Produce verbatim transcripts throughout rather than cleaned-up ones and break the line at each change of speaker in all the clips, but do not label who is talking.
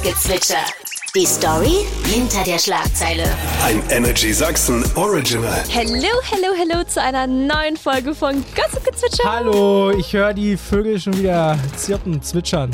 Gossip-Gezwitscher. Die Story hinter der Schlagzeile.
Ein Energy Sachsen Original.
Hallo, hallo, hallo zu einer neuen Folge von Gossip-Gezwitscher.
Hallo, ich höre die Vögel schon wieder zirpen, zwitschern.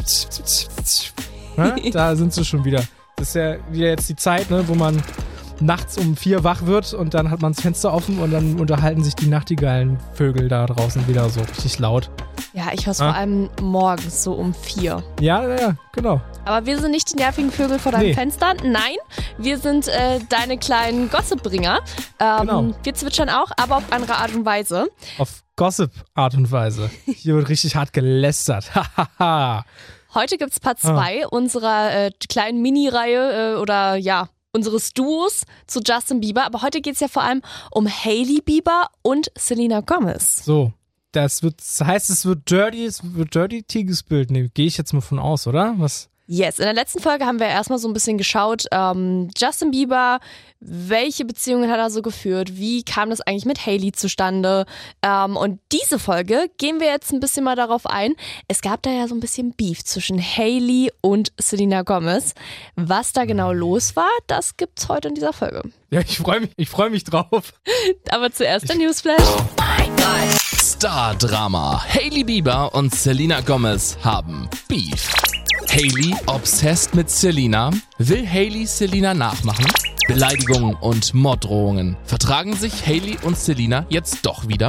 Na, da sind sie schon wieder. Das ist ja wieder jetzt die Zeit, ne, wo man nachts um vier wach wird und dann hat man das Fenster offen und dann unterhalten sich die Nachtigallenvögel da draußen wieder so richtig laut.
Ja, ich höre es
Ah.
vor allem morgens so um vier.
Ja, ja, ja, genau.
Aber wir sind nicht die nervigen Vögel vor deinem
Nee.
Fenster. Nein, wir sind äh, deine kleinen Gossip-Bringer. Ähm,
Genau.
Wir zwitschern auch, aber auf andere Art und Weise.
Auf Gossip-Art und Weise. Hier wird richtig hart gelästert. Hahaha.
Heute gibt's Part zwei unserer äh, kleinen Mini-Reihe äh, oder ja, unseres Duos zu Justin Bieber. Aber heute geht's ja vor allem um Hailey Bieber und Selena Gomez.
So, das wird, das heißt, es wird Dirty, es wird Dirty Tea Bild. Nee, gehe ich jetzt mal von aus, oder? Was?
Yes, in der letzten Folge haben wir erstmal so ein bisschen geschaut, ähm, Justin Bieber, welche Beziehungen hat er so geführt, wie kam das eigentlich mit Hailey zustande, ähm, und diese Folge gehen wir jetzt ein bisschen mal darauf ein. Es gab da ja so ein bisschen Beef zwischen Hailey und Selena Gomez. Was da genau los war, das gibt's heute in dieser Folge.
Ja, ich freue mich, ich freue mich drauf.
Aber zuerst der Newsflash.
Star-Drama. Hailey Bieber und Selena Gomez haben Beef. Hailey obsessed mit Selena. Will Hailey Selena nachmachen? Beleidigungen und Morddrohungen. Vertragen sich Hailey und Selena jetzt doch wieder?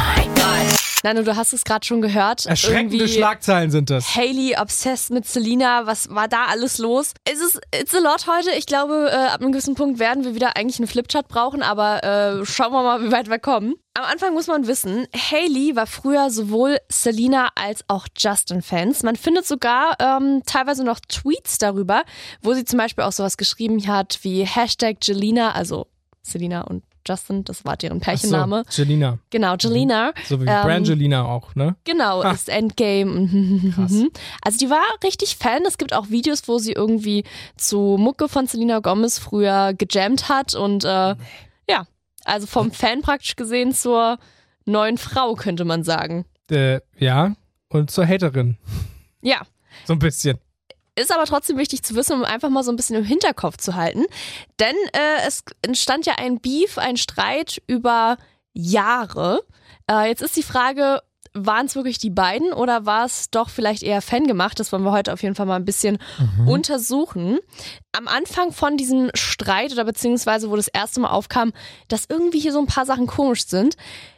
Nano, du hast es gerade schon gehört.
Erschreckende
Irgendwie
Schlagzeilen sind das.
Hailey obsessed mit Selena, was war da alles los? Es ist it's a lot heute. Ich glaube, äh, ab einem gewissen Punkt werden wir wieder eigentlich einen Flipchart brauchen, aber äh, schauen wir mal, wie weit wir kommen. Am Anfang muss man wissen, Hailey war früher sowohl Selena als auch Justin-Fans. Man findet sogar ähm, teilweise noch Tweets darüber, wo sie zum Beispiel auch sowas geschrieben hat wie Hashtag Jelena, also Selena und Justin, das war deren Pärchenname.
Ach so, Jelena.
Genau, Jelena.
So wie
Ähm,
Brangelina auch, ne?
Genau,
Ah.
ist Endgame.
Krass.
Also die war richtig Fan. Es gibt auch Videos, wo sie irgendwie zu Mucke von Selena Gomez früher gejammt hat und äh, ja, also vom Fan praktisch gesehen zur neuen Frau, könnte man sagen.
Äh, ja, und zur Haterin.
Ja,
So ein bisschen.
ist aber trotzdem wichtig zu wissen, um einfach mal so ein bisschen im Hinterkopf zu halten. Denn äh, es entstand ja ein Beef, ein Streit über Jahre. Äh, jetzt ist die Frage, waren es wirklich die beiden oder war es doch vielleicht eher fangemacht? Das wollen wir heute auf jeden Fall mal ein bisschen untersuchen. Am Anfang von diesem Streit oder beziehungsweise wo das erste Mal aufkam, dass irgendwie hier so ein paar Sachen komisch sind,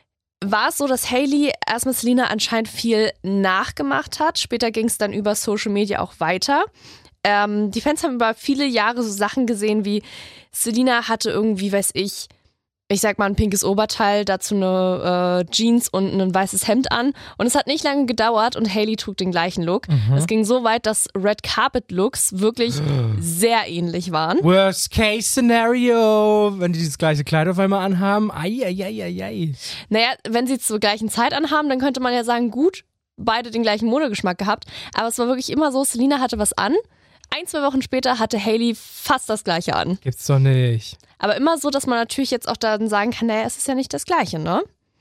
war es so, dass Hailey erstmal Selena anscheinend viel nachgemacht hat. Später ging es dann über Social Media auch weiter. Ähm, die Fans haben über viele Jahre so Sachen gesehen wie Selena hatte irgendwie, weiß ich, ich sag mal ein pinkes Oberteil, dazu eine äh, Jeans und ein weißes Hemd an. Und es hat nicht lange gedauert und Hailey trug den gleichen Look. Es ging so weit, dass Red Carpet Looks wirklich sehr ähnlich waren.
Worst Case Scenario, wenn die das gleiche Kleid auf einmal anhaben. Ai, ai, ai, ai, ai.
Naja, wenn sie zur gleichen Zeit anhaben, dann könnte man ja sagen, gut, beide den gleichen Modegeschmack gehabt. Aber es war wirklich immer so, Selena hatte was an. Ein, zwei Wochen später hatte Hailey fast das Gleiche an.
Gibt's doch nicht.
Aber immer so, dass man natürlich jetzt auch dann sagen kann, naja, es ist ja nicht das Gleiche, ne?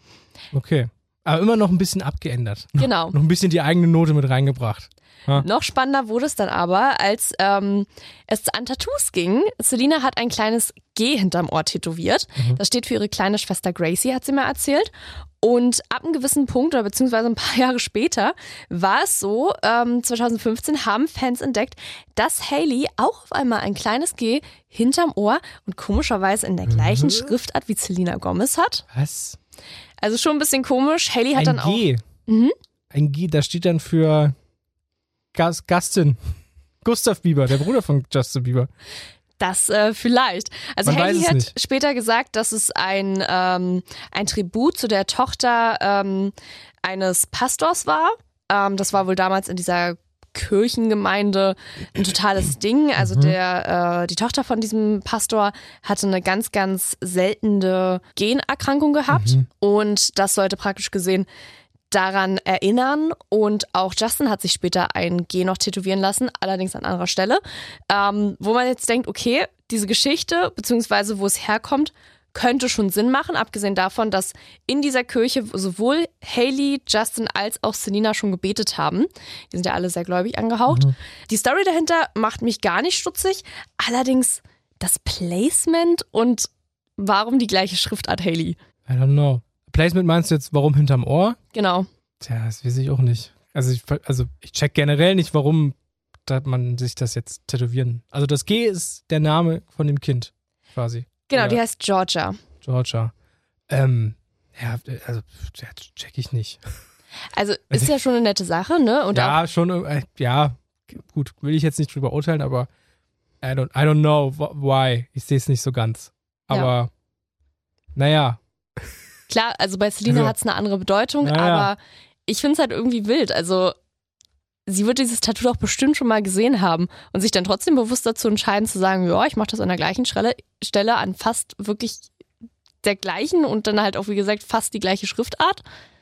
Okay. Aber immer noch ein bisschen abgeändert. Noch,
Genau.
Noch ein bisschen die eigene Note mit reingebracht.
Noch spannender wurde es dann aber, als ähm, es an Tattoos ging. Selena hat ein kleines G hinterm Ohr tätowiert. Das steht für ihre kleine Schwester Gracie, hat sie mir erzählt. Und ab einem gewissen Punkt oder beziehungsweise ein paar Jahre später war es so, ähm, zwanzig fünfzehn haben Fans entdeckt, dass Hailey auch auf einmal ein kleines G hinterm Ohr und komischerweise in der gleichen Schriftart wie Selena Gomez hat.
Was?
Also schon ein bisschen komisch. Hailey hat
Ein
dann
G.
Mhm.
Ein G, das steht dann für Gas, Gastin. Gustav Bieber, der Bruder von Justin Bieber.
Das äh, vielleicht. Also
Man weiß
Hailey
es
hat
nicht.
später gesagt, dass es ein, ähm, ein Tribut zu der Tochter ähm, eines Pastors war. Ähm, das war wohl damals in dieser Kirchengemeinde ein totales Ding. Also der, äh, die Tochter von diesem Pastor hatte eine ganz, ganz seltene Generkrankung gehabt. Und das sollte praktisch gesehen daran erinnern. Und auch Justin hat sich später ein G noch tätowieren lassen, allerdings an anderer Stelle. Ähm, wo man jetzt denkt, okay, diese Geschichte, beziehungsweise wo es herkommt, könnte schon Sinn machen, abgesehen davon, dass in dieser Kirche sowohl Hailey, Justin als auch Selena schon gebetet haben. Die sind ja alle sehr gläubig angehaucht. Mhm. Die Story dahinter macht mich gar nicht stutzig, allerdings das Placement und warum die gleiche Schriftart Hailey?
I don't know. Placement meinst du jetzt, warum hinterm Ohr?
Genau.
Tja, das weiß ich auch nicht. Also ich, also ich check generell nicht, warum man sich das jetzt tätowieren. Also das G ist der Name von dem Kind quasi.
Genau,
Oder?
Die heißt Georgia.
Georgia. Ähm, ja, also ja, check ich nicht.
Also ist ja schon eine nette Sache, ne? Und
ja,
auch
schon, äh, ja, gut, will ich jetzt nicht drüber urteilen, aber I don't, I don't know why. Ich sehe es nicht so ganz. Aber, ja. naja.
Klar, also bei Selena also, hat es eine andere Bedeutung, naja. aber ich finde es halt irgendwie wild. Also sie wird dieses Tattoo doch bestimmt schon mal gesehen haben und sich dann trotzdem bewusst dazu entscheiden zu sagen, ja, ich mache das an der gleichen Stelle, Stelle an fast wirklich der gleichen und dann halt auch, wie gesagt, fast die gleiche Schriftart.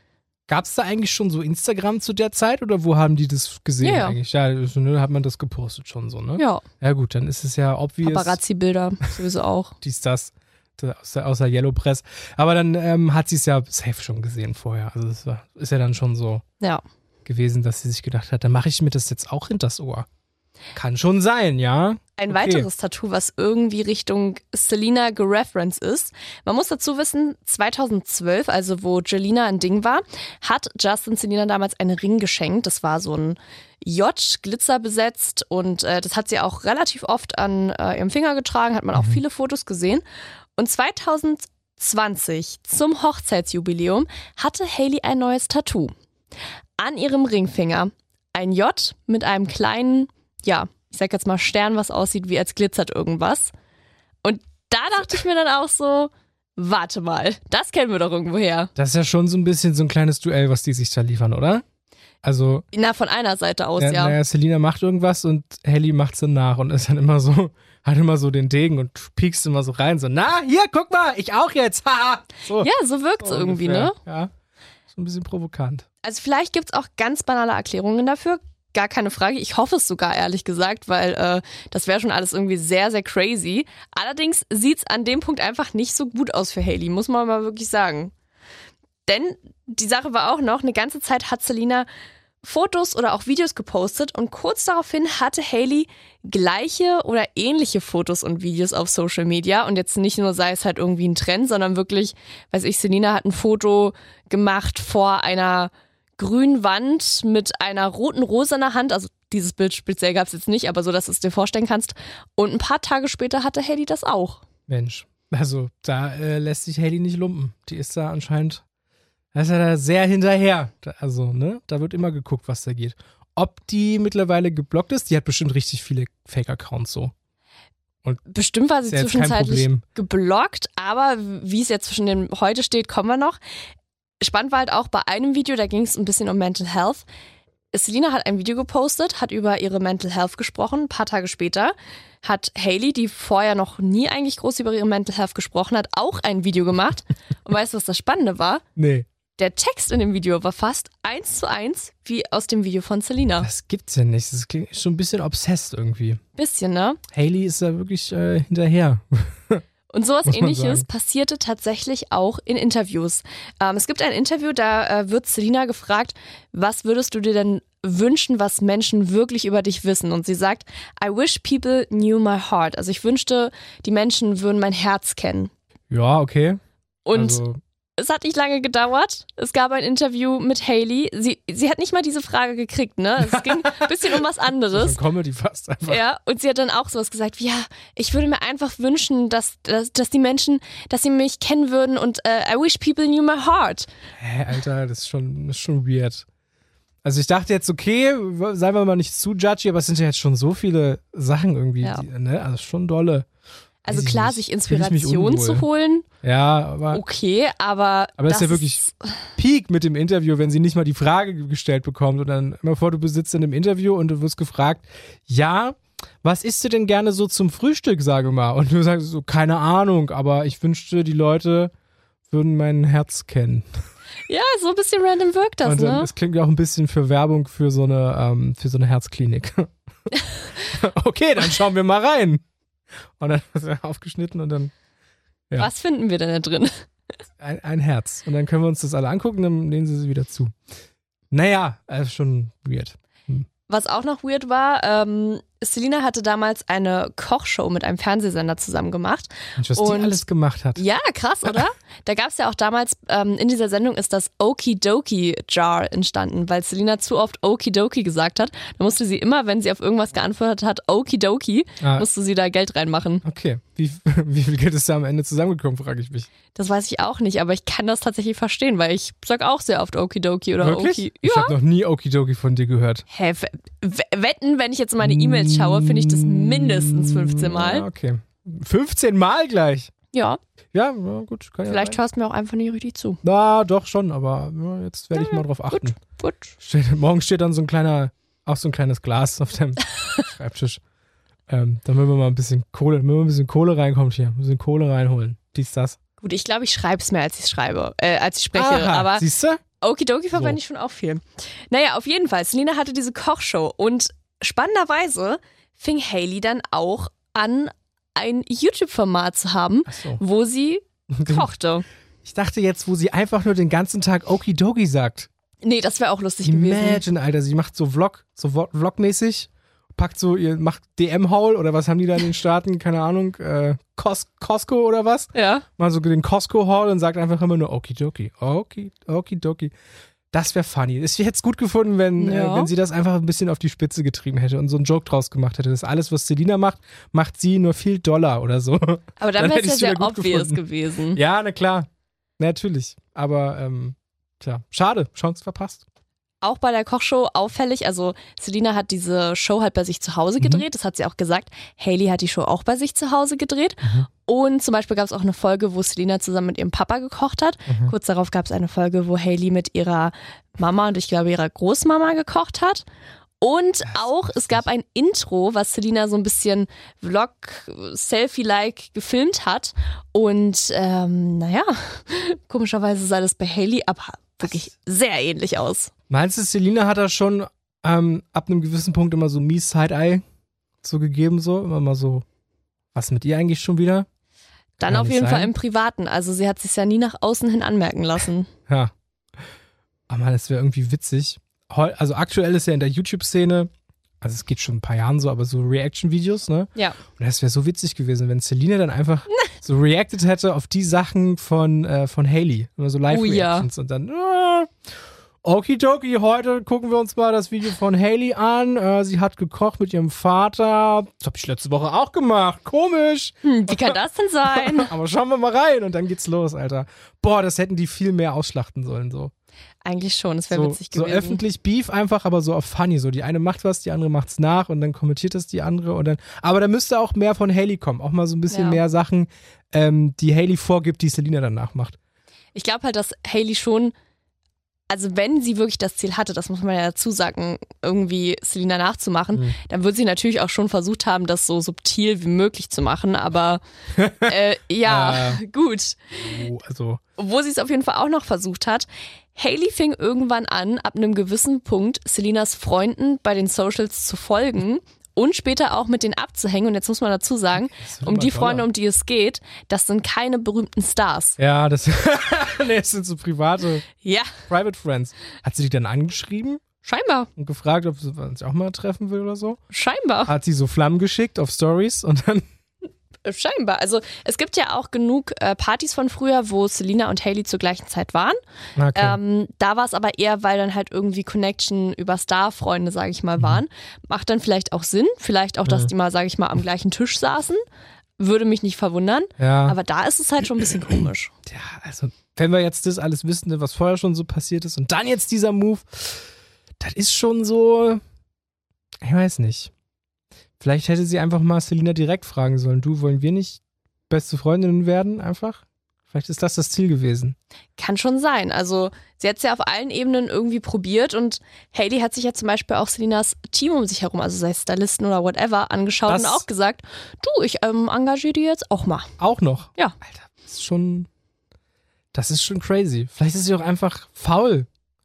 Gab es da eigentlich schon so Instagram zu der Zeit oder wo haben die das gesehen
ja, ja.
eigentlich? Ja, ne, hat man das gepostet schon so, ne?
Ja.
Ja gut, dann ist es ja obvious.
Paparazzi-Bilder sowieso auch.
Dies, das, aus der, aus der Yellow Press. Aber dann ähm, hat sie es ja safe schon gesehen vorher. Also das war, ist ja dann schon so
ja.
gewesen, dass sie sich gedacht hat, dann mache ich mir das jetzt auch hinters Ohr. Kann schon sein, ja.
Ein
okay.
weiteres Tattoo, was irgendwie Richtung Selena gereferenced ist. Man muss dazu wissen, zweitausendzwölf, also wo Jelena ein Ding war, hat Justin Selena damals einen Ring geschenkt. Das war so ein J, Glitzer besetzt und äh, das hat sie auch relativ oft an äh, ihrem Finger getragen, hat man auch mhm. viele Fotos gesehen. Und zweitausendzwanzig, zum Hochzeitsjubiläum, hatte Hailey ein neues Tattoo. An ihrem Ringfinger ein J mit einem kleinen, ja, ich sag jetzt mal Stern, was aussieht wie als glitzert irgendwas. Und da dachte ich mir dann auch so, warte mal, das kennen wir doch irgendwoher.
Das ist ja schon so ein bisschen so ein kleines Duell, was die sich da liefern, oder? Also.
Na, von einer Seite aus,
ja.
ja.
Naja, Selena macht irgendwas und Hailey macht's dann nach und ist dann immer so, hat immer so den Degen und piekst immer so rein, so, na, hier, guck mal, ich auch jetzt, haha. So.
Ja, so wirkt's so irgendwie,
ungefähr.
Ne?
Ja, so ein bisschen provokant.
Also vielleicht gibt's auch ganz banale Erklärungen dafür. Gar keine Frage. Ich hoffe es sogar, ehrlich gesagt, weil äh, das wäre schon alles irgendwie sehr, sehr crazy. Allerdings sieht's an dem Punkt einfach nicht so gut aus für Hailey, muss man mal wirklich sagen. Denn die Sache war auch noch, eine ganze Zeit hat Selena Fotos oder auch Videos gepostet und kurz daraufhin hatte Hailey gleiche oder ähnliche Fotos und Videos auf Social Media und jetzt nicht nur sei es halt irgendwie ein Trend, sondern wirklich, weiß ich, Selena hat ein Foto gemacht vor einer grünen Wand mit einer roten Rose in der Hand, also dieses Bild speziell gab es jetzt nicht, aber so, dass du es dir vorstellen kannst. Und ein paar Tage später hatte Hailey das auch.
Mensch, also da äh, lässt sich Hailey nicht lumpen. Die ist da anscheinend, da ist ja da sehr hinterher. Da, also, ne, da wird immer geguckt, was da geht. Ob die mittlerweile geblockt ist, die hat bestimmt richtig viele Fake-Accounts so. Und
bestimmt war sie zwischenzeitlich geblockt, aber wie es jetzt zwischen dem heute steht, kommen wir noch. Spannend war halt auch bei einem Video, da ging es ein bisschen um Mental Health. Selena hat ein Video gepostet, hat über ihre Mental Health gesprochen. Ein paar Tage später hat Hailey, die vorher noch nie eigentlich groß über ihre Mental Health gesprochen hat, auch ein Video gemacht. Und weißt du, was das Spannende war?
Nee.
Der Text in dem Video war fast eins zu eins wie aus dem Video von Selena.
Das gibt's ja nicht. Das klingt schon ein bisschen obsessed irgendwie.
Bisschen, ne?
Hailey ist da wirklich äh, hinterher.
Und sowas Ähnliches passierte tatsächlich auch in Interviews. Ähm, es gibt ein Interview, da äh, wird Selena gefragt, was würdest du dir denn wünschen, was Menschen wirklich über dich wissen? Und sie sagt, I wish people knew my heart. Also ich wünschte, die Menschen würden mein Herz kennen.
Ja, okay.
Und
also
es hat nicht lange gedauert. Es gab ein Interview mit Hailey. Sie, sie hat nicht mal diese Frage gekriegt, ne? Es ging ein bisschen um was anderes.
So Comedy fast einfach.
Ja, und sie hat dann auch sowas gesagt, wie, ja, ich würde mir einfach wünschen, dass, dass, dass die Menschen, dass sie mich kennen würden und uh, I wish people knew my heart.
Hä, Alter, das ist schon, das ist schon weird. Also ich dachte jetzt, okay, seien wir mal nicht zu judgy, aber es sind ja jetzt schon so viele Sachen irgendwie,
ja.
die, ne? Also schon dolle.
Also klar,
nicht,
sich Inspiration zu holen.
Ja, aber.
Okay, aber.
Aber das ist ja wirklich Peak mit dem Interview, wenn sie nicht mal die Frage gestellt bekommt. Und dann immer vor, du sitzt in einem Interview und du wirst gefragt, ja, was isst du denn gerne so zum Frühstück, sage mal? Und du sagst so, keine Ahnung, aber ich wünschte, die Leute würden mein Herz kennen.
Ja, so ein bisschen random wirkt das,
und dann,
ne?
Das klingt ja auch ein bisschen für Werbung für so eine, ähm, für so eine Herzklinik. Okay, dann schauen wir mal rein. Und dann ist er aufgeschnitten und dann, Ja.
Was finden wir denn da drin?
Ein, ein Herz. Und dann können wir uns das alle angucken, dann lehnen sie sie wieder zu. Naja, also schon weird. Hm.
Was auch noch weird war, ähm, Selina hatte damals eine Kochshow mit einem Fernsehsender zusammen gemacht.
Mensch, was
Und
die alles gemacht hat.
Ja, krass, oder? Da gab es ja auch damals, ähm, in dieser Sendung ist das Okidoki-Jar entstanden, weil Selina zu oft Okidoki gesagt hat. Da musste sie immer, wenn sie auf irgendwas geantwortet hat, Okidoki,
Ah.
musste sie da Geld reinmachen.
Okay, wie, wie viel Geld ist da am Ende zusammengekommen, frage ich mich.
Das weiß ich auch nicht, aber ich kann das tatsächlich verstehen, weil ich sag auch sehr oft Okidoki oder
Wirklich?
Oki.
Ich
Ja.
habe noch nie Okidoki von dir gehört.
Hä, w- w- wetten, wenn ich jetzt in meine E-Mails schaue, finde ich das mindestens fünfzehn
Ja,
Mal.
okay. fünfzehn Mal gleich?
Ja,
Ja, ja gut. Kann
vielleicht
ja sein.
hörst du mir auch einfach nicht richtig zu.
Na, doch schon, aber ja, jetzt werde ich mal drauf achten.
Gut.
Steht, morgen steht dann so ein kleiner, auch so ein kleines Glas auf dem Schreibtisch. Ähm, dann müssen wir mal ein bisschen Kohle, wenn ein bisschen Kohle reinkommt hier, ein bisschen Kohle reinholen. Dies, das.
Gut, ich glaube, ich schreibe es mehr, als ich schreibe, äh, als ich spreche.
Aha,
aber
siehst du?
Okidoki verwende
So.
ich schon auch viel. Naja, auf jeden Fall. Selina hatte diese Kochshow und spannenderweise fing Hailey dann auch an, ein YouTube-Format zu haben,
Ach so.
wo sie kochte.
Ich dachte jetzt, wo sie einfach nur den ganzen Tag Okidoki sagt.
Nee, das wäre auch lustig gewesen.
Imagine, Alter, sie macht so Vlog, so Vlog- Vlogmäßig, packt so, ihr macht D M-Haul oder was haben die da in den Staaten, keine Ahnung, äh, Cos- Costco oder was?
Ja.
Mal so den Costco-Haul und sagt einfach immer nur Okidoki, Oki, Okidoki. Das wäre funny. Ich hätte es gut gefunden, wenn,
Ja.
äh, wenn sie das einfach ein bisschen auf die Spitze getrieben hätte und so einen Joke draus gemacht hätte. Das alles, was Selina macht, macht sie nur viel Dollar oder so.
Aber dann,
Dann
wäre
hätte
es ja
ich's
sehr
wieder gut
obvious
gefunden.
gewesen.
Ja, na klar. Natürlich. Aber, ähm, tja, schade. Chance verpasst.
Auch bei der Kochshow auffällig, also Selina hat diese Show halt bei sich zu Hause
Mhm.
gedreht, das hat sie auch gesagt. Hailey hat die Show auch bei sich zu Hause gedreht.
Mhm.
Und zum Beispiel gab es auch eine Folge, wo Selina zusammen mit ihrem Papa gekocht hat.
Mhm.
Kurz darauf gab es eine Folge, wo Hailey mit ihrer Mama und ich glaube ihrer Großmama gekocht hat. Und auch, es gab ein Intro, was Selina so ein bisschen Vlog-Selfie-like gefilmt hat. Und ähm, naja, komischerweise sah das bei Hailey aber wirklich sehr ähnlich aus.
Meinst du, Selina hat da schon ähm, ab einem gewissen Punkt immer so mies Side-Eye so gegeben, so? Immer mal so, was mit ihr eigentlich schon wieder?
Dann
Kann
auf
nicht
jeden
sein.
Fall im Privaten. Also sie hat sich ja nie nach außen hin anmerken lassen.
Ja. Aber man, das wäre irgendwie witzig. Heu- Also aktuell ist ja in der YouTube-Szene, also es geht schon ein paar Jahren so, aber so Reaction-Videos, ne?
Ja.
Und das wäre so witzig gewesen, wenn Selina dann einfach so reacted hätte auf die Sachen von, äh, von Hailey. Oder so
Oh ja.
Live-Reactions. Und dann, ah, okidoki, heute gucken wir uns mal das Video von Hailey an. Äh, sie hat gekocht mit ihrem Vater. Das habe ich letzte Woche auch gemacht. Komisch.
Hm, wie kann das denn sein?
Aber schauen wir mal rein und dann geht's los, Alter. Boah, das hätten die viel mehr ausschlachten sollen, so.
Eigentlich schon, das wäre
So,
witzig
so
gewesen.
öffentlich Beef einfach, aber so auf funny. So, die eine macht was, die andere macht's nach und dann kommentiert das die andere und dann. Aber da müsste auch mehr von Hailey kommen. Auch mal so ein bisschen
Ja.
mehr Sachen, ähm, die Hailey vorgibt, die Selina dann nachmacht.
Ich glaube halt, dass Hailey schon, also wenn sie wirklich das Ziel hatte, das muss man ja dazu sagen, irgendwie Selina nachzumachen,
Mhm.
dann wird sie natürlich auch schon versucht haben, das so subtil wie möglich zu machen. Aber äh, ja, gut.
Oh, also.
Wo sie es auf jeden Fall auch noch versucht hat, Hailey fing irgendwann an, ab einem gewissen Punkt Selinas Freunden bei den Socials zu folgen und später auch mit denen abzuhängen. Und jetzt muss man dazu sagen,
Das wird
um
immer
die
doller.
Freunde, um die es geht, das sind keine berühmten Stars.
Ja, das, nee, das sind so private
Ja,
Private Friends. Hat sie die dann angeschrieben
scheinbar,
und gefragt, ob sie sich auch mal treffen will oder so?
scheinbar.
Hat sie so Flammen geschickt auf Stories und dann.
Scheinbar. Also es gibt ja auch genug äh, Partys von früher, wo Selina und Hailey zur gleichen Zeit waren.
Okay.
Ähm, da war es aber eher, weil dann halt irgendwie Connection über Star-Freunde, sage ich mal, waren. Macht dann vielleicht auch Sinn. Vielleicht auch, dass
Mhm.
die mal, sage ich mal, am gleichen Tisch saßen. Würde mich nicht verwundern.
ja.
Aber da ist es halt schon ein bisschen komisch.
Ja, also, wenn wir jetzt das alles wissen, was vorher schon so passiert ist und dann jetzt dieser Move, das ist schon so, ich weiß nicht. Vielleicht hätte sie einfach mal Selina direkt fragen sollen, du, wollen wir nicht beste Freundinnen werden, einfach? Vielleicht ist das das Ziel gewesen.
Kann schon sein. Also sie hat es ja auf allen Ebenen irgendwie probiert und Hailey hat sich ja zum Beispiel auch Selinas Team um sich herum, also sei es Stylisten oder whatever, angeschaut
Das-
und auch gesagt, du, ich ähm, engagiere die jetzt auch mal.
Auch noch.
Ja.
Alter, das ist schon, das ist schon crazy. Vielleicht ist sie auch einfach faul.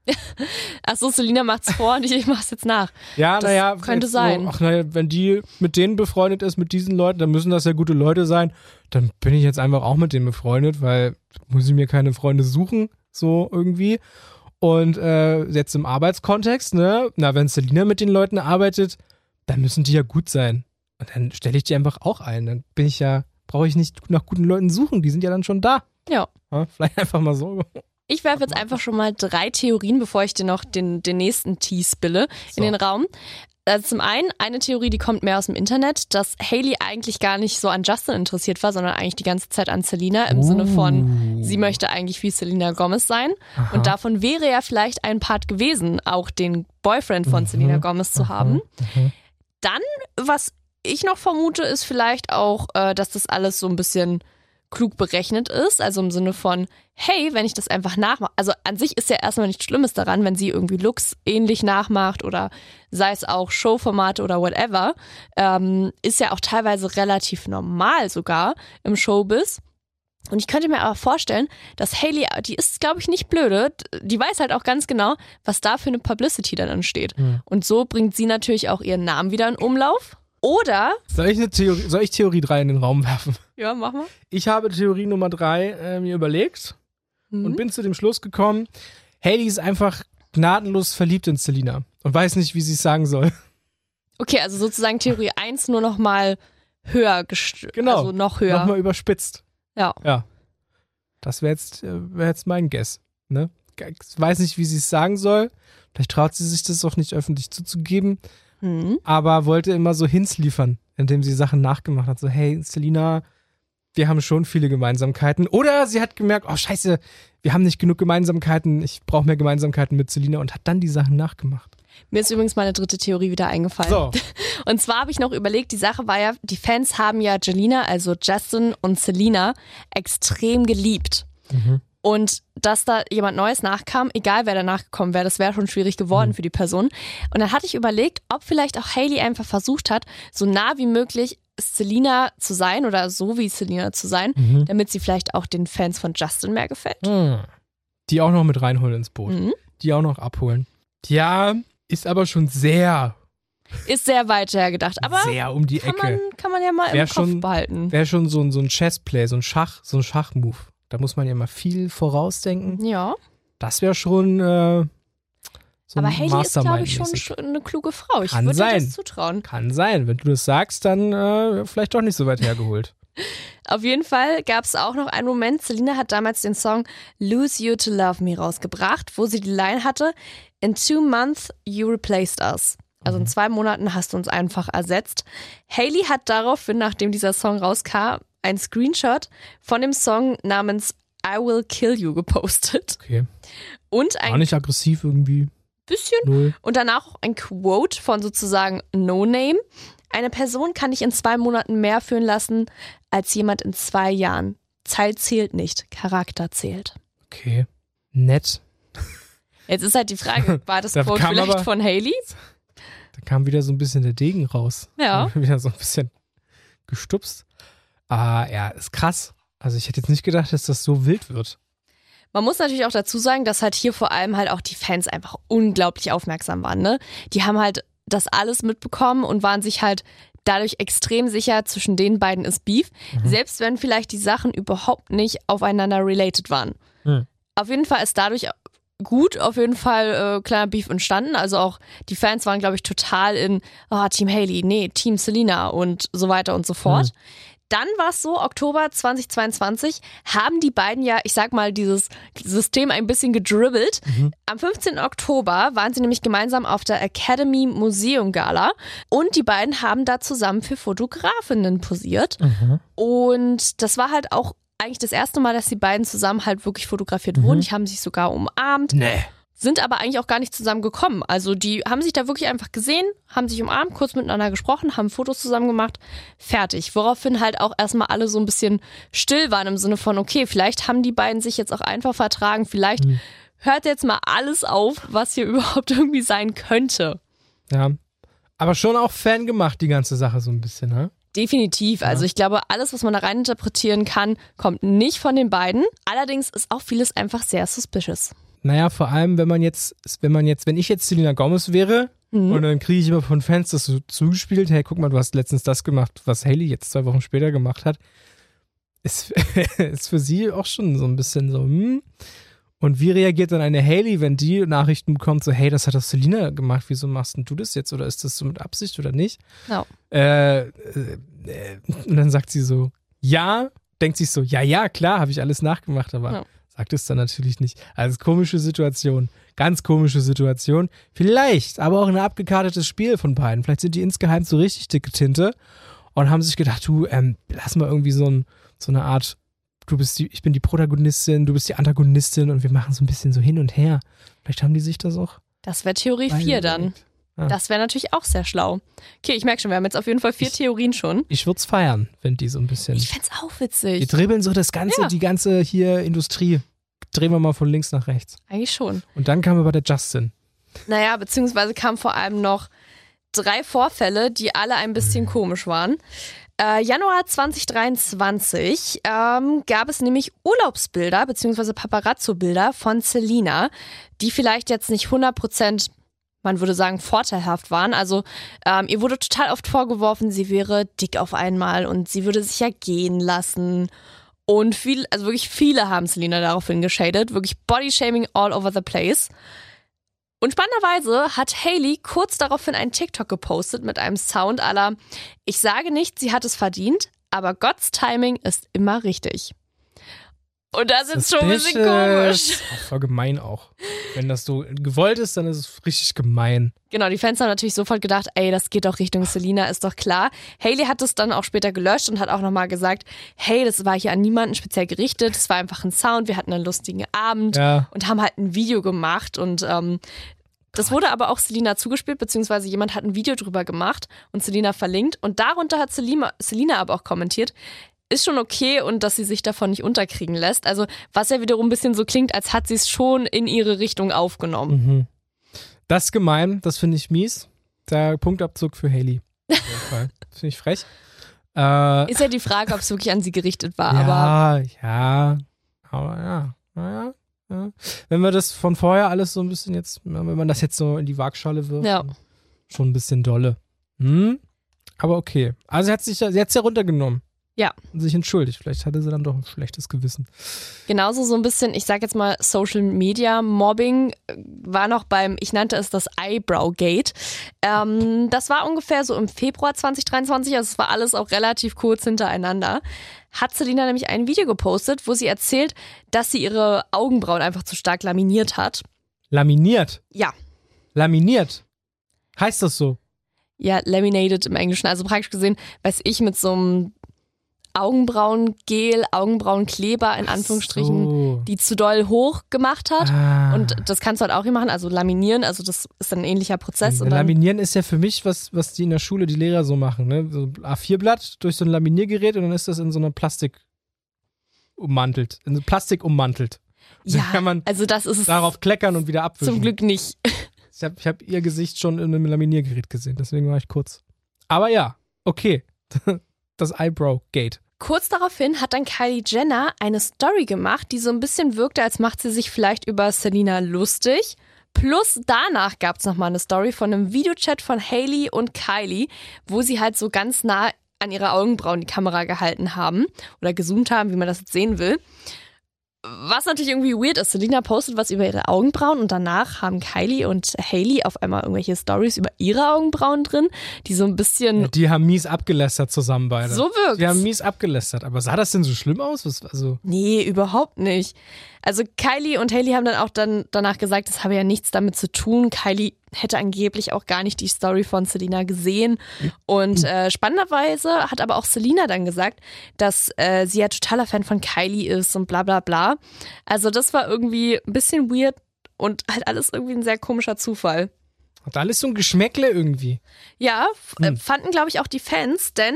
Ach so, Selina macht's vor und ich, ich mach's jetzt nach.
Ja,
Das
naja.
könnte
so,
sein.
Ach naja, wenn die mit denen befreundet ist, mit diesen Leuten, dann müssen das ja gute Leute sein. Dann bin ich jetzt einfach auch mit denen befreundet, weil muss ich mir keine Freunde suchen, so irgendwie. Und äh, jetzt im Arbeitskontext, ne, na, wenn Selina mit den Leuten arbeitet, dann müssen die ja gut sein. Und dann stelle ich die einfach auch ein. Dann bin ich ja, brauche ich nicht nach guten Leuten suchen, die sind ja dann schon da.
Ja.
Ja, vielleicht einfach mal so.
Ich werfe jetzt einfach schon mal drei Theorien, bevor ich dir noch den, den nächsten Tee spille,
So.
in den Raum. Also zum einen, eine Theorie, die kommt mehr aus dem Internet, dass Hailey eigentlich gar nicht so an Justin interessiert war, sondern eigentlich die ganze Zeit an Selina im
Uh.
Sinne von, sie möchte eigentlich wie Selena Gomez sein.
Aha.
Und davon wäre ja vielleicht ein Part gewesen, auch den Boyfriend von
Mhm.
Selena Gomez zu haben.
Mhm.
Dann, was ich noch vermute, ist vielleicht auch, äh, dass das alles so ein bisschen klug berechnet ist, also im Sinne von, hey, wenn ich das einfach nachmache, also an sich ist ja erstmal nichts Schlimmes daran, wenn sie irgendwie Looks ähnlich nachmacht oder sei es auch Showformate oder whatever, ähm, ist ja auch teilweise relativ normal sogar im Showbiz. Und ich könnte mir aber vorstellen, dass Hailey, die ist, glaube ich, nicht blöde, die weiß halt auch ganz genau, was da für eine Publicity dann entsteht.
Mhm.
Und so bringt sie natürlich auch ihren Namen wieder in Umlauf. Oder,
Soll ich, eine Theorie, soll ich Theorie drei in den Raum werfen?
ja, mach mal.
Ich habe Theorie Nummer drei äh, mir überlegt
Mhm.
und bin zu dem Schluss gekommen, Hailey ist einfach gnadenlos verliebt in Selina und weiß nicht, wie sie es sagen soll.
Okay, also sozusagen Theorie eins nur noch mal höher, gest-
Genau.
also noch höher.
Nochmal überspitzt.
Ja.
Ja. Das wäre jetzt, äh, wär jetzt mein Guess. Ne? Ich weiß nicht, wie sie es sagen soll. Vielleicht traut sie sich das auch nicht öffentlich zuzugeben,
Mhm.
aber wollte immer so Hints liefern, indem sie Sachen nachgemacht hat. So, hey, Selina, wir haben schon viele Gemeinsamkeiten. Oder sie hat gemerkt, oh scheiße, wir haben nicht genug Gemeinsamkeiten, ich brauche mehr Gemeinsamkeiten mit Selina und hat dann die Sachen nachgemacht.
Mir ist übrigens meine dritte Theorie wieder eingefallen.
So,
Und zwar habe ich noch überlegt, die Sache war ja, die Fans haben ja Jelena, also Justin und Selena, extrem geliebt.
Mhm.
Und dass da jemand Neues nachkam, egal wer danach gekommen wäre, das wäre schon schwierig geworden
Mhm.
für die Person. Und dann hatte ich überlegt, ob vielleicht auch Hailey einfach versucht hat, so nah wie möglich Selena zu sein oder so wie Selena zu sein,
Mhm.
damit sie vielleicht auch den Fans von Justin mehr gefällt.
Mhm. Die auch noch mit reinholen ins Boot.
Mhm.
Die auch noch abholen. Ja, ist aber schon sehr,
Ist sehr weit hergedacht, aber
sehr um die
kann
Ecke.
man, kann man ja mal
Wär
im Kopf
schon-
behalten.
Wäre schon so ein, so ein Chessplay, so ein Schach, so ein Schachmove. Da muss man ja mal viel vorausdenken.
Ja,
Das wäre schon äh, so
aber
ein
Hailey ist, glaube ich, schon
Mastermind-mäßig.
schon eine kluge Frau. Ich
Kann
würde ihr
sein.
das zutrauen.
Kann sein. Wenn du das sagst, dann äh, vielleicht doch nicht so weit hergeholt.
Auf jeden Fall gab es auch noch einen Moment, Selena hat damals den Song Lose You to Love Me rausgebracht, wo sie die Line hatte, in two months you replaced us. Also in zwei Monaten hast du uns einfach ersetzt. Hailey hat daraufhin, nachdem dieser Song rauskam, ein Screenshot von dem Song namens I Will Kill You gepostet.
Okay.
Und ein
War nicht aggressiv irgendwie.
bisschen
Null.
und danach auch ein Quote von sozusagen No Name. Eine Person kann dich in zwei Monaten mehr fühlen lassen als jemand in zwei Jahren. Zeit zählt nicht, Charakter zählt.
Okay. Nett.
Jetzt ist halt die Frage, war das
Da
Quote
kam
vielleicht
aber-
von Hailey?
Da kam wieder so ein bisschen der Degen raus.
Ja.
Wieder so ein bisschen gestupst. Ah, ja, ist krass. Also ich hätte jetzt nicht gedacht, dass das so wild wird.
Man muss natürlich auch dazu sagen, dass halt hier vor allem halt auch die Fans einfach unglaublich aufmerksam waren. Ne? Die haben halt das alles mitbekommen und waren sich halt dadurch extrem sicher, zwischen den beiden ist Beef.
Mhm.
Selbst wenn vielleicht die Sachen überhaupt nicht aufeinander related waren.
Mhm.
Auf jeden Fall ist dadurch gut auf jeden Fall äh, kleiner Beef entstanden. Also auch die Fans waren, glaube ich, total in oh, Team Hailey, nee, Team Selena und so weiter und so fort.
Mhm.
Dann war es so, Oktober zweitausendzweiundzwanzig haben die beiden ja, ich sag mal, dieses System ein bisschen gedribbelt.
Mhm.
Am fünfzehnten Oktober waren sie nämlich gemeinsam auf der Academy Museum Gala und die beiden haben da zusammen für Fotografinnen posiert.
Mhm.
Und das war halt auch eigentlich das erste Mal, dass die beiden zusammen halt wirklich fotografiert wurden. Die haben sich sogar umarmt.
Nee.
Sind aber eigentlich auch gar nicht zusammen gekommen. Also die haben sich da wirklich einfach gesehen, haben sich umarmt, kurz miteinander gesprochen, haben Fotos zusammen gemacht, fertig. Woraufhin halt auch erstmal alle so ein bisschen still waren im Sinne von, okay, vielleicht haben die beiden sich jetzt auch einfach vertragen, vielleicht
Mhm.
hört jetzt mal alles auf, was hier überhaupt irgendwie sein könnte.
Ja. Aber schon auch Fan gemacht, die ganze Sache so ein bisschen, ne?
Definitiv. Also ich glaube, alles, was man da rein interpretieren kann, kommt nicht von den beiden. Allerdings ist auch vieles einfach sehr suspicious.
Naja, vor allem, wenn man jetzt, wenn man jetzt, wenn ich jetzt Selena Gomez wäre mhm. und dann kriege ich immer von Fans das so zugespielt, hey, guck mal, du hast letztens das gemacht, was Hailey jetzt zwei Wochen später gemacht hat, ist, ist für sie auch schon so ein bisschen so, hm. Und wie reagiert dann eine Hailey, wenn die Nachrichten bekommt, so, hey, das hat doch Selena gemacht, wieso machst denn du das jetzt? Oder ist das so mit Absicht oder nicht?
No.
Äh, äh, und dann sagt sie so, ja, denkt sich so, ja, ja, klar, habe ich alles nachgemacht, aber no. sagt es dann natürlich nicht. Also komische Situation, ganz komische Situation. Vielleicht, aber auch ein abgekartetes Spiel von beiden. Vielleicht sind die insgeheim so richtig dicke Tinte und haben sich gedacht, du, ähm, lass mal irgendwie so, ein, so eine Art du bist die, ich bin die Protagonistin, du bist die Antagonistin und wir machen so ein bisschen so hin und her. Vielleicht haben die sich das auch.
Das wäre Theorie vier dann. Ah. Das wäre natürlich auch sehr schlau. Okay, ich merke schon, wir haben jetzt auf jeden Fall vier ich, Theorien schon.
Ich würde es feiern, wenn die so ein bisschen.
Ich fände es auch witzig.
Die dribbeln so das ganze, ja. die ganze hier Industrie. Drehen wir mal von links nach rechts.
Eigentlich schon.
Und dann kam aber der Justin.
Naja, beziehungsweise kamen vor allem noch drei Vorfälle, die alle ein bisschen mhm. komisch waren. Äh, Januar zwanzig dreiundzwanzig ähm, gab es nämlich Urlaubsbilder bzw. Paparazzo-Bilder von Selena, die vielleicht jetzt nicht hundert Prozent, man würde sagen, vorteilhaft waren. Also ähm, ihr wurde total oft vorgeworfen, sie wäre dick auf einmal und sie würde sich ja gehen lassen. Und viel, also wirklich viele haben Selena daraufhin geschadet. Wirklich Bodyshaming all over the place. Und spannenderweise hat Hailey kurz daraufhin einen TikTok gepostet mit einem Sound à la: Ich sage nicht, sie hat es verdient, aber Gottes Timing ist immer richtig. Und das ist schon ein bisschen komisch.
Voll gemein auch. Wenn das so gewollt ist, dann ist es richtig gemein.
Genau, die Fans haben natürlich sofort gedacht, ey, das geht doch Richtung Selena, ist doch klar. Hailey hat es dann auch später gelöscht und hat auch nochmal gesagt, hey, das war hier an niemanden speziell gerichtet, es war einfach ein Sound, wir hatten einen lustigen Abend
ja.
und haben halt ein Video gemacht und ähm, das wurde aber auch Selena zugespielt, beziehungsweise jemand hat ein Video drüber gemacht und Selena verlinkt und darunter hat Selena, Selena aber auch kommentiert, ist schon okay und dass sie sich davon nicht unterkriegen lässt. Also was ja wiederum ein bisschen so klingt, als hat sie es schon in ihre Richtung aufgenommen.
Mhm. Das ist gemein, das finde ich mies. Der Punktabzug für Hailey. Finde ich frech. Äh,
ist ja die Frage, ob es wirklich an sie gerichtet war.
Ja,
aber
ja, aber ja, naja. Ja. Wenn wir das von vorher alles so ein bisschen jetzt, wenn man das jetzt so in die Waagschale wirft,
ja.
schon ein bisschen dolle. Hm? Aber okay. Also sie hat sich sie hat's ja runtergenommen.
Ja.
Und sich entschuldigt. Vielleicht hatte sie dann doch ein schlechtes Gewissen.
Genauso so ein bisschen, ich sag jetzt mal, Social Media Mobbing war noch beim, ich nannte es das Eyebrow Gate. Ähm, das war ungefähr so im Februar zwanzig dreiundzwanzig, also es war alles auch relativ kurz hintereinander. Hat Selena nämlich ein Video gepostet, wo sie erzählt, dass sie ihre Augenbrauen einfach zu stark laminiert hat.
Laminiert?
Ja.
Laminiert? Heißt das so?
Ja, laminated im Englischen. Also praktisch gesehen, weiß ich, mit so einem Augenbrauengel, Augenbrauenkleber in Anführungsstrichen,
so.
die zu doll hoch gemacht hat.
Ah.
Und das kannst du halt auch hier machen, also laminieren, also das ist dann ein ähnlicher Prozess. Und dann
Laminieren ist ja für mich, was, was die in der Schule, die Lehrer so machen. Ne? So A vier Blatt durch so ein Laminiergerät und dann ist das in so einer Plastik ummantelt. In so Plastik ummantelt.
Ja,
dann kann man
also das ist es
darauf kleckern und wieder abwischen.
Zum Glück nicht.
Ich habe ich hab ihr Gesicht schon in einem Laminiergerät gesehen, deswegen war ich kurz. Aber ja, okay. Das Eyebrow Gate.
Kurz daraufhin hat dann Kylie Jenner eine Story gemacht, die so ein bisschen wirkte, als macht sie sich vielleicht über Selena lustig. Plus danach gab es nochmal eine Story von einem Videochat von Hailey und Kylie, wo sie halt so ganz nah an ihre Augenbrauen die Kamera gehalten haben oder gezoomt haben, wie man das jetzt sehen will. Was natürlich irgendwie weird ist, Selena postet was über ihre Augenbrauen und danach haben Kylie und Hailey auf einmal irgendwelche Stories über ihre Augenbrauen drin, die so ein bisschen...
Ja, die haben mies abgelästert zusammen beide.
So wirkt's.
Die haben mies abgelästert. Aber sah das denn so schlimm aus? Was, also
Nee, überhaupt nicht. Also Kylie und Hailey haben dann auch dann danach gesagt, das habe ja nichts damit zu tun. Kylie hätte angeblich auch gar nicht die Story von Selena gesehen. Und äh, spannenderweise hat aber auch Selena dann gesagt, dass äh, sie ja totaler Fan von Kylie ist und bla bla bla. Also das war irgendwie ein bisschen weird und halt alles irgendwie ein sehr komischer Zufall.
Hat alles so ein Geschmäckle irgendwie.
Ja, f- hm. fanden glaube ich auch die Fans, denn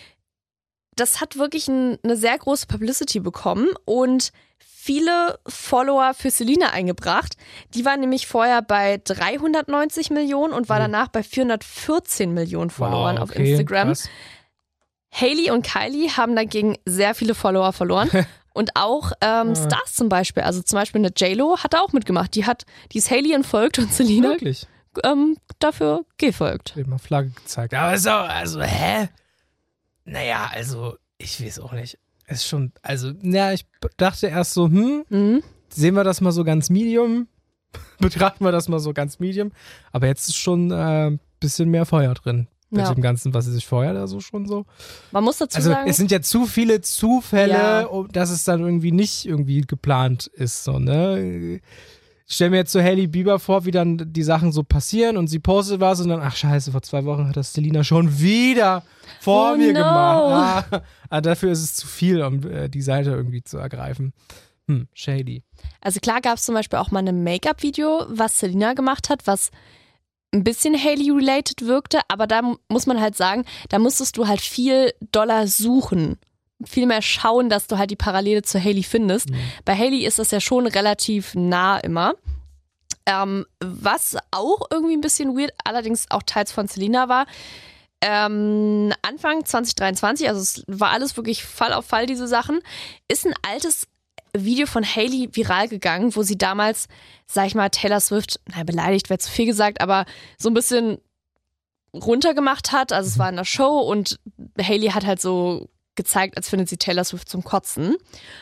das hat wirklich ein, eine sehr große Publicity bekommen und viele Follower für Selena eingebracht. Die war nämlich vorher bei dreihundertneunzig Millionen und war danach bei vierhundertvierzehn Millionen Followern
wow,
auf
okay,
Instagram.
krass.
Hailey und Kylie haben dagegen sehr viele Follower verloren. Und auch ähm,
Ja.
Stars zum Beispiel, also zum Beispiel eine J-Lo hat da auch mitgemacht. Die hat, die ist Hailey entfolgt und Selena
Wirklich.
ähm, dafür gefolgt.
Ich hab mal Flagge gezeigt. Aber ist auch, also, hä? Naja, also, ich weiß auch nicht. Ist schon, also, ja, ich dachte erst so, hm,
Mhm.
sehen wir das mal so ganz medium, betrachten wir das mal so ganz medium, aber jetzt ist schon ein äh, bisschen mehr Feuer drin. Mit
Ja.
dem Ganzen, was sie sich vorher da so schon so.
Man muss dazu
Also
sagen,
es sind ja zu viele Zufälle,
Ja.
um, dass es dann irgendwie nicht irgendwie geplant ist. So, ne? Ich stelle mir jetzt so Hailey Bieber vor, wie dann die Sachen so passieren und sie postet was und dann, ach scheiße, vor zwei Wochen hat das Selina schon wieder vor
Oh
mir
no.
gemacht. Ah, ah, dafür ist es zu viel, um äh, die Seite irgendwie zu ergreifen. Hm, shady.
also klar gab es zum Beispiel auch mal ein Make-up-Video, was Selena gemacht hat, was ein bisschen Hailey-related wirkte, aber da mu- muss man halt sagen, da musstest du halt viel doller suchen. Viel mehr schauen, dass du halt die Parallele zu Hailey findest. Bei Hailey ist das ja schon relativ nah immer. Ähm, was auch irgendwie ein bisschen weird, allerdings auch teils von Selena war, ähm, Anfang zwanzig dreiundzwanzig, also es war alles wirklich Fall auf Fall, diese Sachen, ist ein altes Video von Hailey viral gegangen, wo sie damals, sag ich mal, Taylor Swift, nein, beleidigt wäre zu viel gesagt, aber so ein bisschen runtergemacht hat. Also es war in der Show und Hailey hat halt so gezeigt, als findet sie Taylor Swift zum Kotzen.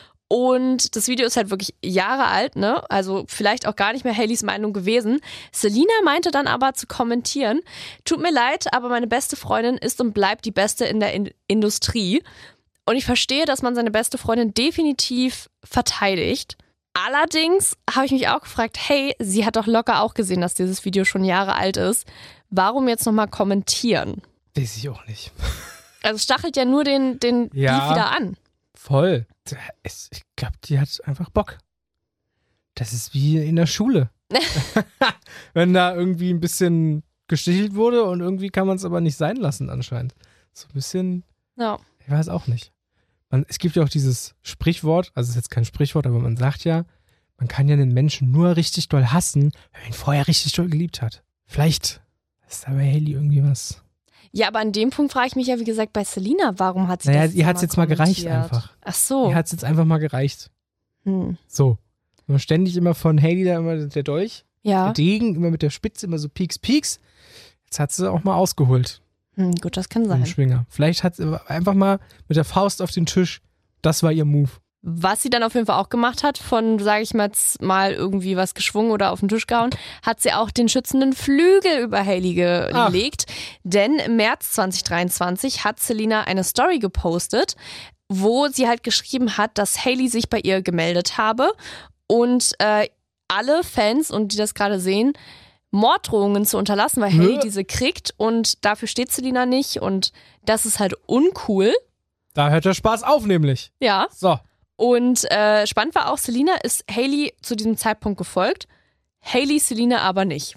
Und das Video ist halt wirklich Jahre alt, ne? Also vielleicht auch gar nicht mehr Haileys Meinung gewesen. Selena meinte dann aber zu kommentieren, tut mir leid, aber meine beste Freundin ist und bleibt die Beste in der in- Industrie. Und ich verstehe, dass man seine beste Freundin definitiv verteidigt. Allerdings habe ich mich auch gefragt, hey, sie hat doch locker auch gesehen, dass dieses Video schon Jahre alt ist. Warum jetzt nochmal kommentieren?
Weiß ich auch nicht.
Also es stachelt ja nur den, den
Ja.
Beef wieder an.
Voll. Es, ich glaube, die hat einfach Bock. Das ist wie in der Schule. Wenn da irgendwie ein bisschen gestichelt wurde und irgendwie kann man es aber nicht sein lassen anscheinend. So ein bisschen,
Ja.
ich weiß auch nicht. Man, es gibt ja auch dieses Sprichwort, also es ist jetzt kein Sprichwort, aber man sagt ja, man kann ja den Menschen nur richtig doll hassen, wenn man ihn vorher richtig doll geliebt hat. Vielleicht ist da bei Hailey irgendwie was.
Ja, aber an dem Punkt frage ich mich ja, wie gesagt, bei Selena, warum hat sie
Naja,
das
ihr hat's jetzt mal gereicht
kommentiert?
einfach.
Ach so.
Ihr hat es jetzt einfach mal gereicht.
Hm.
So. Nur ständig immer von Hailey da immer der Dolch.
Ja,
Der Degen, immer mit der Spitze, immer so Pieks, Pieks. Jetzt hat sie auch mal ausgeholt,
hm, gut, das kann
den
sein.
Schwinger. Vielleicht hat sie einfach mal mit der Faust auf den Tisch. Das war ihr Move.
Was sie dann auf jeden Fall auch gemacht hat, von, sage ich mal, jetzt mal irgendwie was geschwungen oder auf den Tisch gehauen, hat sie auch den schützenden Flügel über Hailey gelegt. Denn im März zwanzig dreiundzwanzig hat Selena eine Story gepostet, wo sie halt geschrieben hat, dass Hailey sich bei ihr gemeldet habe und äh, alle Fans, und die das gerade sehen, Morddrohungen zu unterlassen, weil Hailey
Nö.
diese kriegt und dafür steht Selena nicht und das ist halt uncool.
Da hört der Spaß auf, nämlich.
Ja.
So.
Und äh, spannend war auch, Selena ist Hailey zu diesem Zeitpunkt gefolgt. Hailey Selena aber nicht.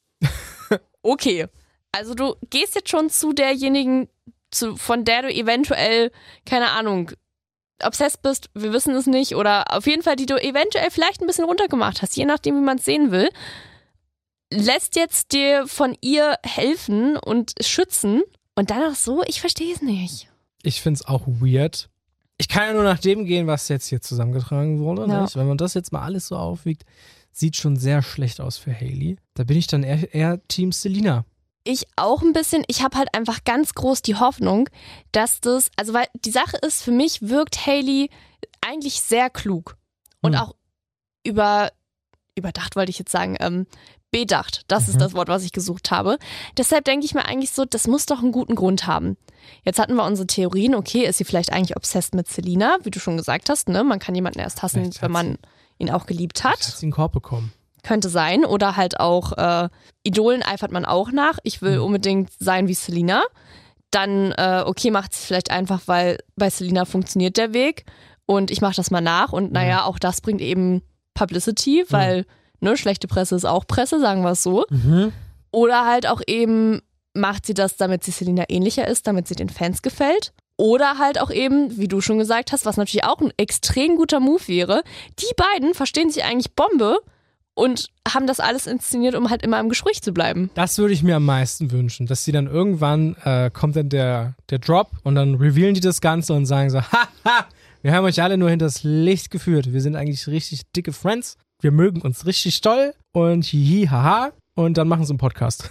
Okay. Also du gehst jetzt schon zu derjenigen, zu, von der du eventuell, keine Ahnung, obsessed bist, wir wissen es nicht, oder auf jeden Fall, die du eventuell vielleicht ein bisschen runtergemacht hast, je nachdem, wie man es sehen will. Lässt jetzt dir von ihr helfen und schützen und dann auch so, ich verstehe es nicht.
Ich finde es auch weird. Ich kann ja nur nach dem gehen, was jetzt hier zusammengetragen wurde.
Ja.
Nicht? Wenn man das jetzt mal alles so aufwiegt, sieht schon sehr schlecht aus für Hailey. Da bin ich dann eher, eher Team Selena.
Ich auch ein bisschen, ich habe halt einfach ganz groß die Hoffnung, dass das, also weil die Sache ist, für mich wirkt Hailey eigentlich sehr klug und
Hm.
auch über, überdacht wollte ich jetzt sagen, ähm, bedacht, das
Mhm.
ist das Wort, was ich gesucht habe. Deshalb denke ich mir eigentlich so, das muss doch einen guten Grund haben. Jetzt hatten wir unsere Theorien, okay, ist sie vielleicht eigentlich obsessed mit Selena, wie du schon gesagt hast, ne? Man kann jemanden erst hassen,
Vielleicht hat
wenn man ihn auch geliebt
Hat
hat.
sie einen Korb bekommen.
Könnte sein. Oder halt auch äh, Idolen eifert man auch nach. Ich will
Mhm.
unbedingt sein wie Selena. Dann, äh, okay, macht es vielleicht einfach, weil bei Selena funktioniert der Weg und ich mache das mal nach. Und naja, auch das bringt eben Publicity, weil ne, schlechte Presse ist auch Presse, sagen wir es so.
Mhm.
Oder halt auch eben macht sie das, damit sie Selena ähnlicher ist, damit sie den Fans gefällt. Oder halt auch eben, wie du schon gesagt hast, was natürlich auch ein extrem guter Move wäre, die beiden verstehen sich eigentlich Bombe und haben das alles inszeniert, um halt immer im Gespräch zu bleiben.
Das würde ich mir am meisten wünschen, dass sie dann irgendwann äh, kommt dann der, der Drop und dann revealen die das Ganze und sagen so, haha, Wir haben euch alle nur hinters Licht geführt. Wir sind eigentlich richtig dicke Friends. Wir mögen uns richtig toll und hihi, haha. Und dann machen sie einen Podcast.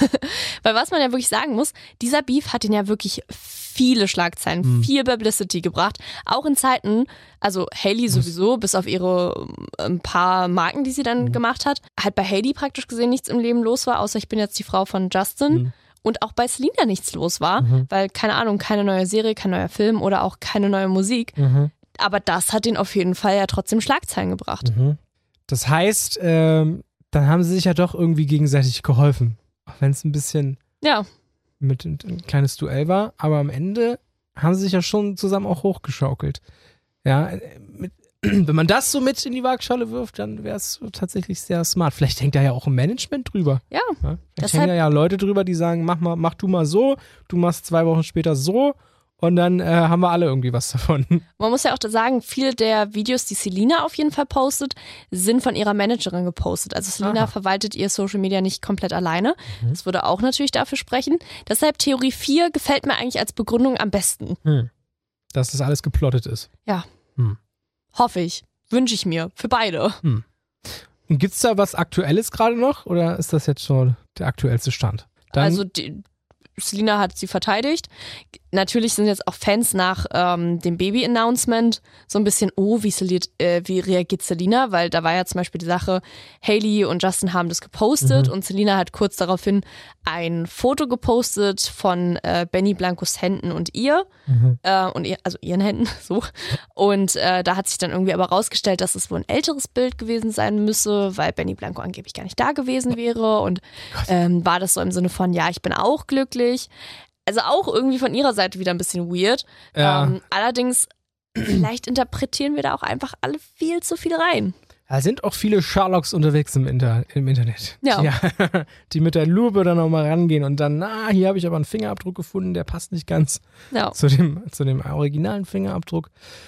Weil was man ja wirklich sagen muss, dieser Beef hat ihn ja wirklich viele Schlagzeilen, hm. viel Publicity gebracht. Auch in Zeiten, also Hailey sowieso, bis auf ihre ein paar Marken, die sie dann hm. gemacht hat, halt bei Hailey praktisch gesehen nichts im Leben los war, außer ich bin jetzt die Frau von Justin. Hm. Und auch bei Selina nichts los war, mhm. weil, keine Ahnung, keine neue Serie, kein neuer Film oder auch keine neue Musik. Mhm. Aber das hat ihn auf jeden Fall ja trotzdem Schlagzeilen gebracht.
Mhm. Das heißt, ähm, dann haben sie sich ja doch irgendwie gegenseitig geholfen. Auch wenn es ein bisschen
ja.
mit ein, ein kleines Duell war. Aber am Ende haben sie sich ja schon zusammen auch hochgeschaukelt. Ja, mit, wenn man das so mit in die Waagschale wirft, dann wäre es tatsächlich sehr smart. Vielleicht hängt da ja auch ein Management drüber.
Ja.
ja? Vielleicht hängen da ja Leute drüber, die sagen, mach mal, mach du mal so, du machst zwei Wochen später so und dann äh, haben wir alle irgendwie was davon.
Man muss ja auch sagen, viele der Videos, die Selina auf jeden Fall postet, sind von ihrer Managerin gepostet. Also Selina Aha. verwaltet ihr Social Media nicht komplett alleine. Mhm. Das würde auch natürlich dafür sprechen. Deshalb Theorie vier gefällt mir eigentlich als Begründung am besten.
Hm. Dass das alles geplottet ist.
Ja.
Hm.
Hoffe ich. Wünsche ich mir. Für beide.
Hm. Und gibt es da was Aktuelles gerade noch? Oder ist das jetzt schon der aktuellste Stand? Dann
also die, Selina hat sie verteidigt. Natürlich sind jetzt auch Fans nach ähm, dem Baby-Announcement so ein bisschen, oh, wie, seliert, äh, wie reagiert Selina? Weil da war ja zum Beispiel die Sache, Hailey und Justin haben das gepostet mhm. und Selina hat kurz daraufhin ein Foto gepostet von äh, Benny Blancos Händen und ihr, mhm. äh, und ihr, also ihren Händen, so. Und äh, da hat sich dann irgendwie aber rausgestellt, dass es wohl ein älteres Bild gewesen sein müsse, weil Benny Blanco angeblich gar nicht da gewesen wäre und ähm, war das so im Sinne von, ja, ich bin auch glücklich. Also auch irgendwie von ihrer Seite wieder ein bisschen weird.
Ja.
Ähm, allerdings, vielleicht interpretieren wir da auch einfach alle viel zu viel rein.
Da sind auch viele Sherlocks unterwegs im, Inter- im Internet.
Ja.
ja. Die mit der Lupe dann nochmal rangehen und dann, na, hier habe ich aber einen Fingerabdruck gefunden, der passt nicht ganz
ja.
zu dem, zu dem originalen Fingerabdruck.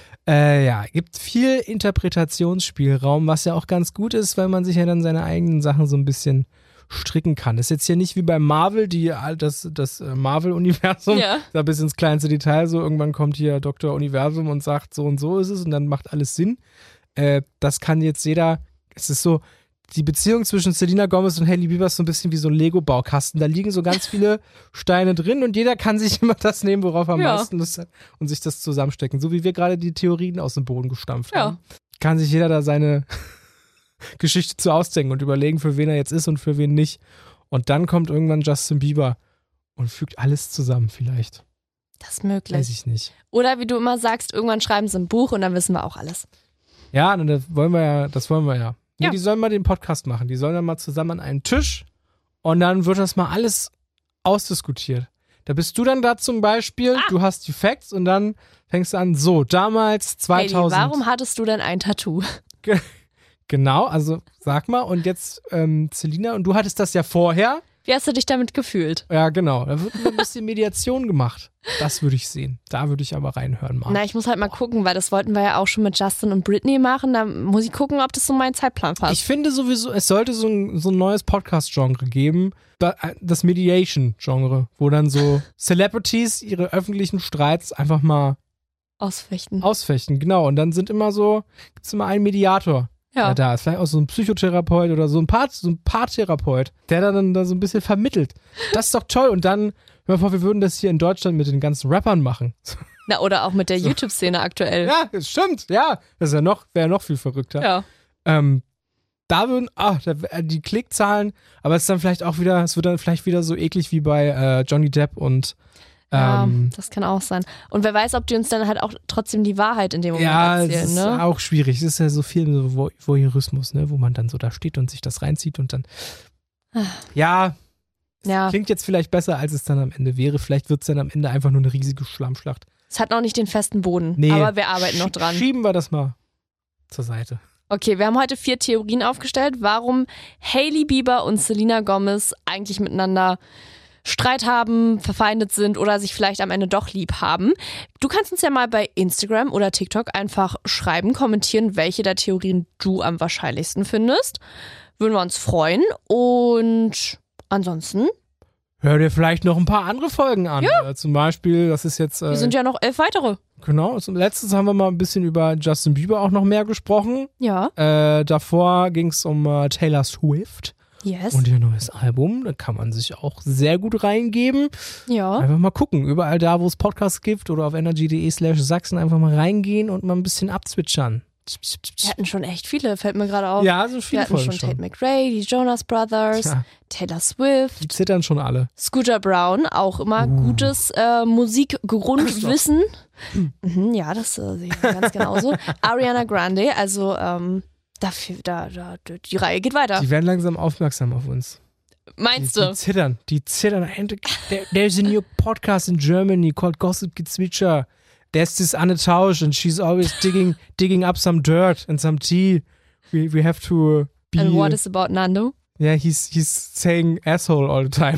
Äh, ja, gibt viel Interpretationsspielraum, was ja auch ganz gut ist, weil man sich ja dann seine eigenen Sachen so ein bisschen stricken kann. Das ist jetzt hier nicht wie bei Marvel, die das, das Marvel-Universum,
ja.
da bis ins kleinste Detail so, irgendwann kommt hier Doktor Universum und sagt, so und so ist es und dann macht alles Sinn. Äh, das kann jetzt jeder, es ist so, die Beziehung zwischen Selena Gomez und Hailey Bieber ist so ein bisschen wie so ein Lego-Baukasten. Da liegen so ganz viele Steine drin und jeder kann sich immer das nehmen, worauf er am
ja.
meisten Lust hat und sich das zusammenstecken. So wie wir gerade die Theorien aus dem Boden gestampft
ja.
haben. Kann sich jeder da seine Geschichte zu ausdenken und überlegen, für wen er jetzt ist und für wen nicht. Und dann kommt irgendwann Justin Bieber und fügt alles zusammen vielleicht.
Das ist möglich.
Weiß ich nicht.
Oder wie du immer sagst, irgendwann schreiben sie ein Buch und dann wissen wir auch alles.
Ja, das wollen wir ja, das wollen wir ja. Nee,
ja.
die sollen mal den Podcast machen. Die sollen dann mal zusammen an einen Tisch und dann wird das mal alles ausdiskutiert. Da bist du dann da zum Beispiel, ah. du hast die Facts und dann fängst du an, so, damals zweitausend.
Hailey, warum hattest du denn ein Tattoo?
Genau, also sag mal, und jetzt ähm, Selina, und du hattest das ja vorher.
Wie hast du dich damit gefühlt?
Ja, genau. Da wird ein bisschen Mediation gemacht. Das würde ich sehen. Da würde ich aber reinhören mal.
Na, ich muss halt mal gucken, weil das wollten wir ja auch schon mit Justin und Britney machen. Da muss ich gucken, ob das so meinen Zeitplan passt.
Ich finde sowieso, es sollte so ein, so ein neues Podcast-Genre geben. Das Mediation-Genre, wo dann so Celebrities ihre öffentlichen Streits einfach mal
ausfechten.
Ausfechten, genau. Und dann sind immer so, gibt es immer einen Mediator.
Ja.
Ja, da ist vielleicht auch so ein Psychotherapeut oder so ein, Paar, so ein Paartherapeut, der dann da so ein bisschen vermittelt. Das ist doch toll. Und dann, hör mal vor, wir würden das hier in Deutschland mit den ganzen Rappern machen.
Na, oder auch mit der so. YouTube-Szene aktuell.
Ja, das stimmt. Ja, das ist ja noch, wäre noch viel verrückter.
Ja.
Ähm, da würden, ah, da, die Klickzahlen, aber es ist dann vielleicht auch wieder, es wird dann vielleicht wieder so eklig wie bei äh, Johnny Depp und
Ja,
ähm,
das kann auch sein. Und wer weiß, ob die uns dann halt auch trotzdem die Wahrheit in dem Moment
ja,
erzählen,
es ist
ne?
auch schwierig. Es ist ja so viel so Vo- Voyeurismus, ne, wo man dann so da steht und sich das reinzieht und dann ja,
ja.
klingt jetzt vielleicht besser, als es dann am Ende wäre. Vielleicht wird es dann am Ende einfach nur eine riesige Schlammschlacht.
Es hat noch nicht den festen Boden,
Nee,
aber wir arbeiten noch
sch-
dran.
Schieben wir das mal zur Seite.
Okay, wir haben heute vier Theorien aufgestellt, warum Hailey Bieber und Selena Gomez eigentlich miteinander Streit haben, verfeindet sind oder sich vielleicht am Ende doch lieb haben. Du kannst uns ja mal bei Instagram oder TikTok einfach schreiben, kommentieren, welche der Theorien du am wahrscheinlichsten findest. Würden wir uns freuen. Und ansonsten,
Hör dir vielleicht noch ein paar andere Folgen an.
Ja.
Äh, zum Beispiel, das ist jetzt. Äh,
wir sind ja noch elf weitere.
Genau. Zum Letztes haben wir mal ein bisschen über Justin Bieber auch noch mehr gesprochen.
Ja.
Äh, davor ging es um äh, Taylor Swift.
Yes.
Und ihr neues Album, da kann man sich auch sehr gut reingeben.
Ja.
Einfach mal gucken, überall da, wo es Podcasts gibt oder auf energy.de slash Sachsen einfach mal reingehen und mal ein bisschen abzwitschern.
Wir hatten schon echt viele, fällt mir gerade auf.
Ja, so viele
Wir hatten
Folgen
schon
schon.
Tate McRae, die Jonas Brothers,
Tja.
Taylor Swift,
Die zittern schon alle.
Scooter Brown, auch immer
Uh.
gutes äh, Musikgrundwissen. Mhm, ja, das äh, sehe ich ganz genauso. Ariana Grande, also ähm, dafür, da, da, die Reihe geht weiter.
Die werden langsam aufmerksam auf uns.
Meinst
Die, die
du?
zittern, die zittern. There, there's a new podcast in Germany called Gossip Gezwitscher. There's this Anne Tausch and she's always digging digging up some dirt and some tea. We we have to uh, be.
And what is about Nando?
Yeah, he's he's saying asshole all the time.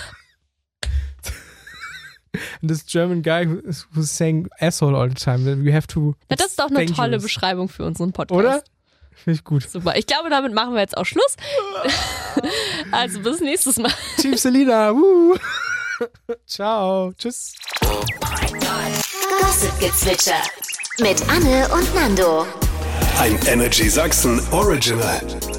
And this German guy who is, who's saying asshole all the time. We have to.
Ja, das ist doch eine
dangerous.
tolle Beschreibung für unseren Podcast.
Oder? Finde ich gut.
Super. Ich glaube, damit machen wir jetzt auch Schluss. Also bis nächstes Mal.
Team Selina. Woo. Ciao. Tschüss.
Gossip-Gezwitscher mit Anne und Nando.
Ein Energy Sachsen Original.